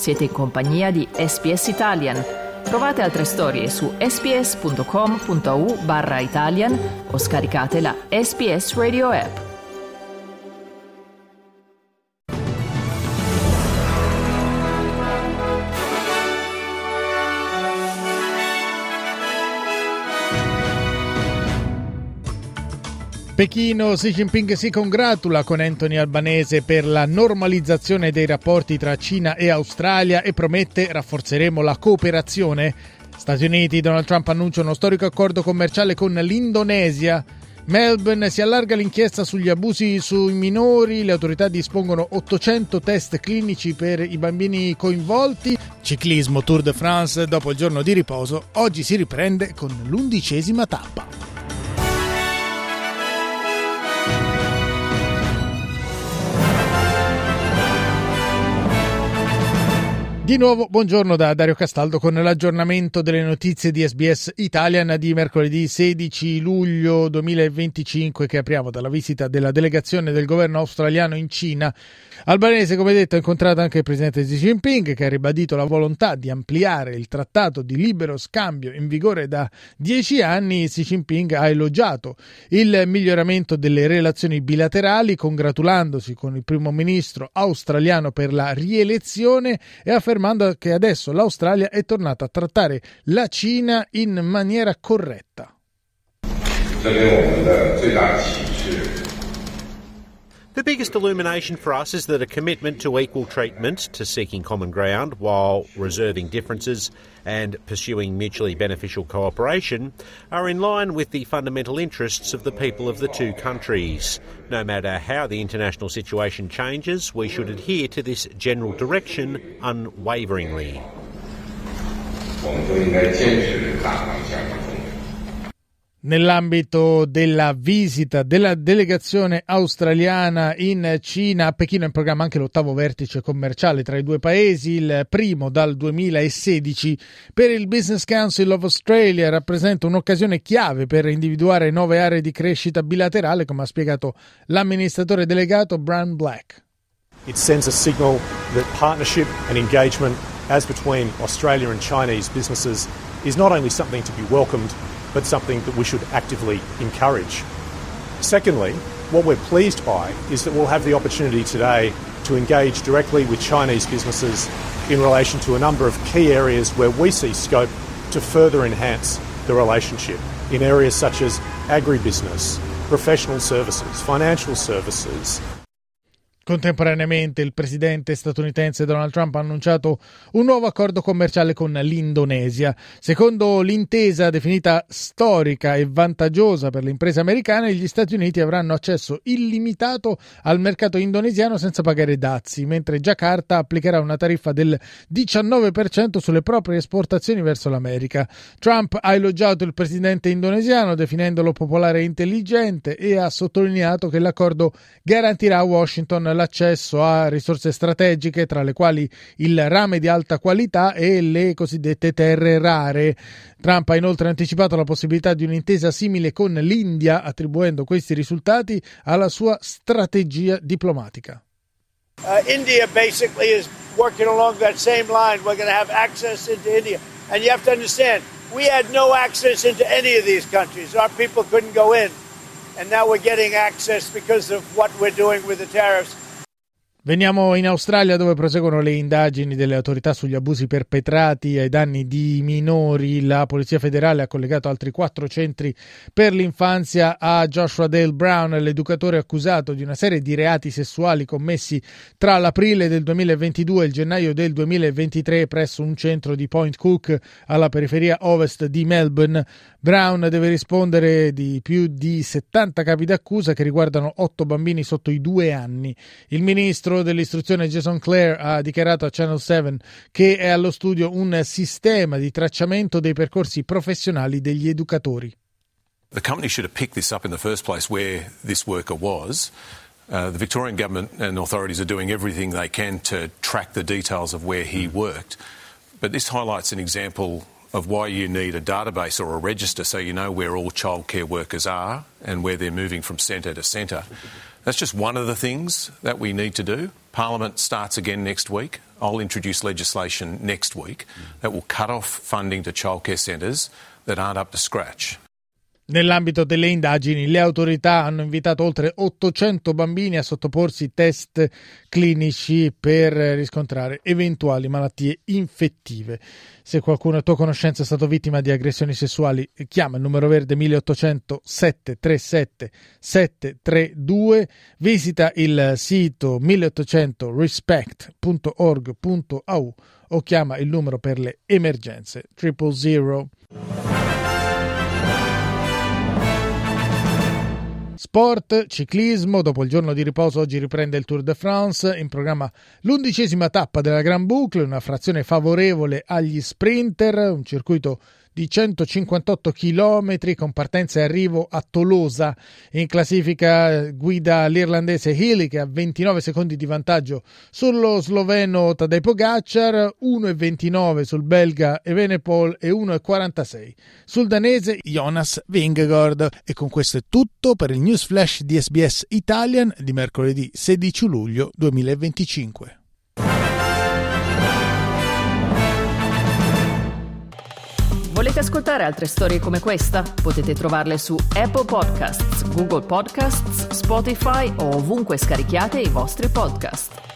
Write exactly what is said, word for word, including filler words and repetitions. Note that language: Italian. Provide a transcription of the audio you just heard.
Siete in compagnia di S B S Italian. Trovate altre storie su sbs.com.au barra Italian o scaricate la S B S Radio app. Pechino, Xi Jinping si congratula con Anthony Albanese per la normalizzazione dei rapporti tra Cina e Australia e promette rafforzeremo la cooperazione. Stati Uniti, Donald Trump annuncia uno storico accordo commerciale con l'Indonesia. Melbourne, si allarga l'inchiesta sugli abusi sui minori, le autorità dispongono ottocento test clinici per i bambini coinvolti. Ciclismo, Tour de France, dopo il giorno di riposo, oggi si riprende con l'undicesima tappa. Di nuovo, buongiorno da Dario Castaldo con l'aggiornamento delle notizie di S B S Italian di mercoledì sedici luglio duemilaventicinque, che apriamo dalla visita della delegazione del governo australiano in Cina. Albanese, come detto, ha incontrato anche il presidente Xi Jinping, che ha ribadito la volontà di ampliare il trattato di libero scambio in vigore da dieci anni. Xi Jinping ha elogiato il miglioramento delle relazioni bilaterali, congratulandosi con il primo ministro australiano per la rielezione e affermando che adesso l'Australia è tornata a trattare la Cina in maniera corretta. The biggest illumination for us is that a commitment to equal treatment, to seeking common ground while reserving differences and pursuing mutually beneficial cooperation are in line with the fundamental interests of the people of the two countries. No matter how the international situation changes, we should adhere to this general direction unwaveringly. Nell'ambito della visita della delegazione australiana in Cina, a Pechino è in programma anche l'ottavo vertice commerciale tra i due paesi, il primo dal duemilasedici. Per il Business Council of Australia rappresenta un'occasione chiave per individuare nuove aree di crescita bilaterale, come ha spiegato l'amministratore delegato Brian Black. It sends a signal that partnership and engagement as between Australia and Chinese businesses is not only something to be welcomed, but something that we should actively encourage. Secondly, what we're pleased by is that we'll have the opportunity today to engage directly with Chinese businesses in relation to a number of key areas where we see scope to further enhance the relationship in areas such as agribusiness, professional services, financial services. Contemporaneamente il presidente statunitense Donald Trump ha annunciato un nuovo accordo commerciale con l'Indonesia. Secondo l'intesa, definita storica e vantaggiosa per le imprese americane, gli Stati Uniti avranno accesso illimitato al mercato indonesiano senza pagare dazi, mentre Giacarta applicherà una tariffa del diciannove per cento sulle proprie esportazioni verso l'America. Trump ha elogiato il presidente indonesiano, definendolo popolare e intelligente, e ha sottolineato che l'accordo garantirà a Washington l'accesso a risorse strategiche, tra le quali il rame di alta qualità e le cosiddette terre rare. Trump ha inoltre anticipato la possibilità di un'intesa simile con l'India, attribuendo questi risultati alla sua strategia diplomatica. Uh, India basically is working along that same line. We're going to have access into India. And you have to understand, we had no access into any of these countries. Our people couldn't go in. And now we're getting access because of what we're doing with the tariffs. Veniamo in Australia, dove proseguono le indagini delle autorità sugli abusi perpetrati ai danni di minori. La Polizia Federale ha collegato altri quattro centri per l'infanzia a Joshua Dale Brown, l'educatore accusato di una serie di reati sessuali commessi tra l'aprile del duemilaventidue e il gennaio del duemilaventitré presso un centro di Point Cook alla periferia ovest di Melbourne. Brown deve rispondere di più di settanta capi d'accusa che riguardano otto bambini sotto i due anni. Il ministro dell'istruzione Jason Clare ha dichiarato a Channel seven che è allo studio un sistema di tracciamento dei percorsi professionali degli educatori. The company should have picked this up in the first place where this worker was. Uh, the Victorian government and authorities are doing everything they can to track the details of where he worked. But this highlights an example of why you need a database or a register so you know where all childcare workers are and where they're moving from centre to centre. That's just one of the things that we need to do. Parliament starts again next week I'll introduce legislation next week that will cut off funding to childcare centres that aren't up to scratch. Nell'ambito delle indagini, le autorità hanno invitato oltre ottocento bambini a sottoporsi test clinici per riscontrare eventuali malattie infettive. Se qualcuno a tua conoscenza è stato vittima di aggressioni sessuali, chiama il numero verde milleottocento sette tre sette sette tre due, visita il sito milleottocento respect punto org punto a u o chiama il numero per le emergenze triple zero. Sport, ciclismo, dopo il giorno di riposo oggi riprende il Tour de France, in programma l'undicesima tappa della Grand Boucle, una frazione favorevole agli sprinter, un circuito di centocinquantotto chilometri con partenza e arrivo a Tolosa. In classifica guida l'irlandese Healy che ha ventinove secondi di vantaggio sullo sloveno Tadej Pogacar, uno e ventinove sul belga Evenepoel e uno e quarantasei sul danese Jonas Vingegaard. E con questo è tutto per il News Flash di S B S Italian di mercoledì sedici luglio duemilaventicinque. Volete ascoltare altre storie come questa? Potete trovarle su Apple Podcasts, Google Podcasts, Spotify o ovunque scarichiate i vostri podcast.